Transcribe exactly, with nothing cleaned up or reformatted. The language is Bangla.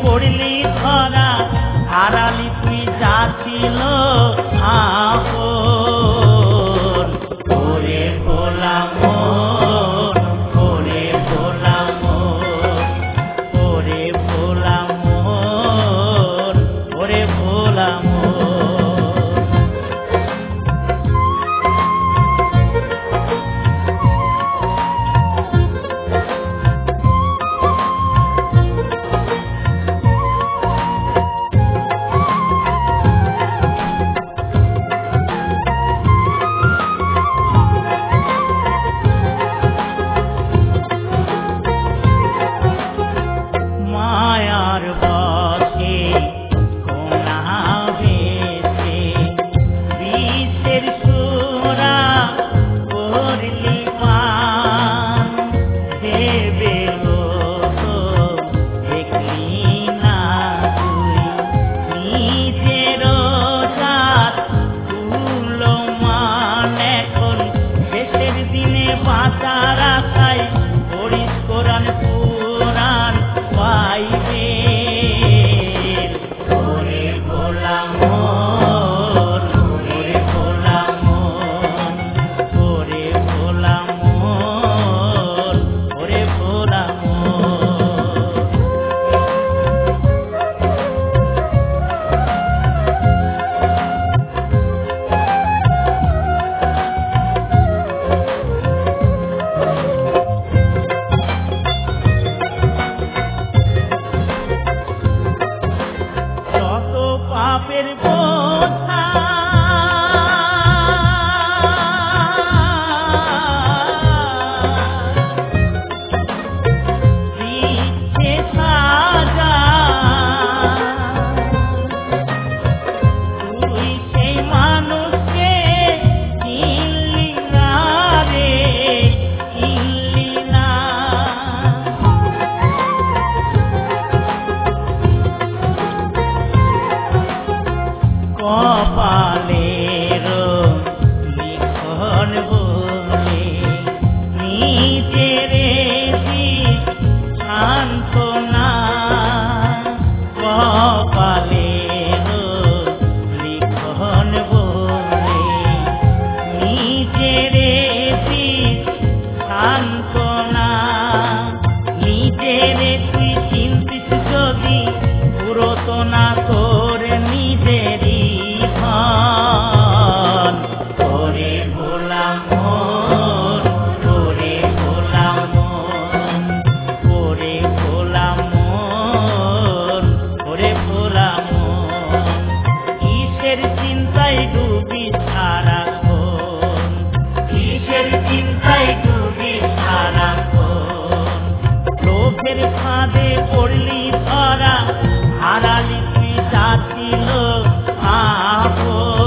পড়লি ধরা হারালি তুই যাচ্ছিল আপন ওরে ভোলা মন ওরে ভোলা মন ওরে ভোলা মন ওরে ভোলা মন কপালের লিখন বলে নিজের সান্ত্বনা কপালের লিখন বলে নিজের সান্ত্বনা নিজের তুই চিন্তিস যদি পুরত না তোর নিজেরই ওরে ভোলা মন ওরে ভোলা মন ওরে ভোলা মন ওরে ভোলা মন কিসের চিন্তায় ডুবি সারাক্ষণ কিসের চিন্তায় ডুবি সারাক্ষণ লোভের ফাঁদে পড়লি ধরা হারালি তুই যাচ্ছিল আপন